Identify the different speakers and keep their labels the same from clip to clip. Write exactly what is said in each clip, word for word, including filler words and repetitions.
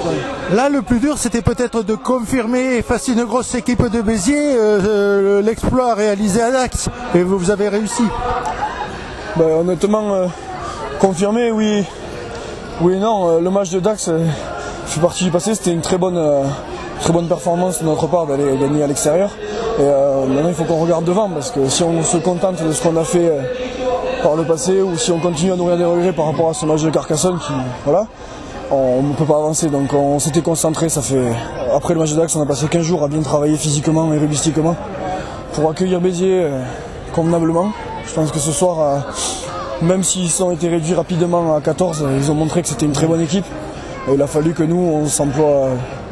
Speaker 1: Là, le plus dur, c'était peut-être de confirmer face à une grosse équipe de Béziers euh, l'exploit réalisé à Dax, et vous, vous avez réussi.
Speaker 2: Ben, honnêtement, euh, confirmé, oui, oui et non. Le match de Dax euh, fait partie du passé, c'était une très bonne, euh, très bonne performance de notre part d'aller gagner à l'extérieur. Et euh, maintenant, il faut qu'on regarde devant, parce que si on se contente de ce qu'on a fait euh, par le passé, ou si on continue à nourrir des regrets par rapport à ce match de Carcassonne, qui, voilà, on ne peut pas avancer. Donc on s'était concentré, ça fait, après le match de Dax, on a passé quinze jours à bien travailler physiquement et rugbyistiquement pour accueillir Béziers euh, convenablement. Je pense que ce soir, euh, même s'ils ont été réduits rapidement à quatorze, ils ont montré que c'était une très bonne équipe. Et il a fallu que nous, on s'emploie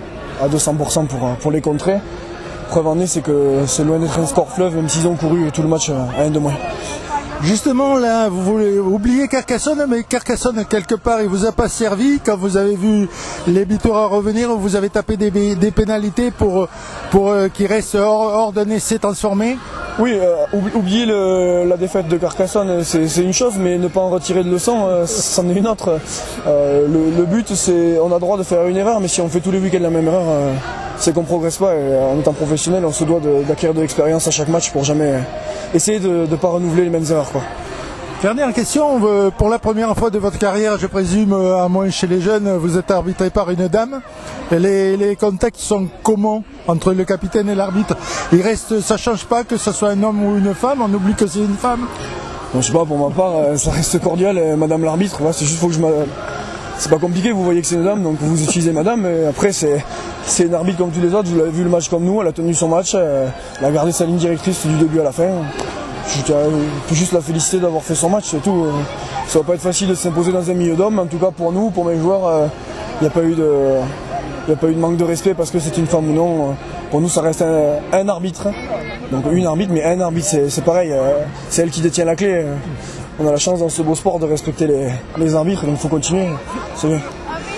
Speaker 2: à deux cents pour cent pour, pour les contrer. Preuve en est, c'est que c'est loin d'être un sport fleuve, même s'ils ont couru tout le match à un de moins.
Speaker 1: Justement, là, vous voulez oublier Carcassonne, mais Carcassonne, quelque part, il vous a pas servi. Quand vous avez vu les Bitoras revenir, vous avez tapé des, des pénalités pour, pour euh, qu'ils restent hors, hors d'un essai transformé.
Speaker 2: Oui, euh, oublier le, la défaite de Carcassonne, c'est une chose, mais ne pas en retirer de leçon, euh, c'en est une autre. Euh, le, le but, c'est, on a le droit de faire une erreur, mais si on fait tous les week-ends la même erreur, euh, c'est qu'on progresse pas. Et en étant professionnel, on se doit d'acquérir de, de l'expérience à chaque match pour jamais essayer de ne pas renouveler les mêmes erreurs, quoi.
Speaker 1: Dernière question, pour la première fois de votre carrière, je présume, à moins chez les jeunes, vous êtes arbitré par une dame. Et les, les contacts sont comment entre le capitaine et l'arbitre? Il reste, ça change pas que ce soit un homme ou une femme, on oublie que c'est une femme?
Speaker 2: Bon, je sais pas, pour ma part, ça reste cordial, madame l'arbitre, c'est juste faut que je me... C'est pas compliqué, vous voyez que c'est une dame, donc vous utilisez madame, et après c'est une arbitre comme tous les autres, vous l'avez vu le match comme nous, elle a tenu son match, elle a gardé sa ligne directrice du début à la fin. Je peux juste la féliciter d'avoir fait son match, c'est tout. Ça va pas être facile de s'imposer dans un milieu d'hommes, en tout cas pour nous, pour mes joueurs, il n'y a pas eu de... Il n'y a pas eu de manque de respect parce que c'est une femme ou non. Pour nous, ça reste un, un arbitre. Donc une arbitre, mais un arbitre, c'est pareil. C'est elle qui détient la clé. On a la chance dans ce beau sport de respecter les, les arbitres, donc il faut continuer. C'est bien.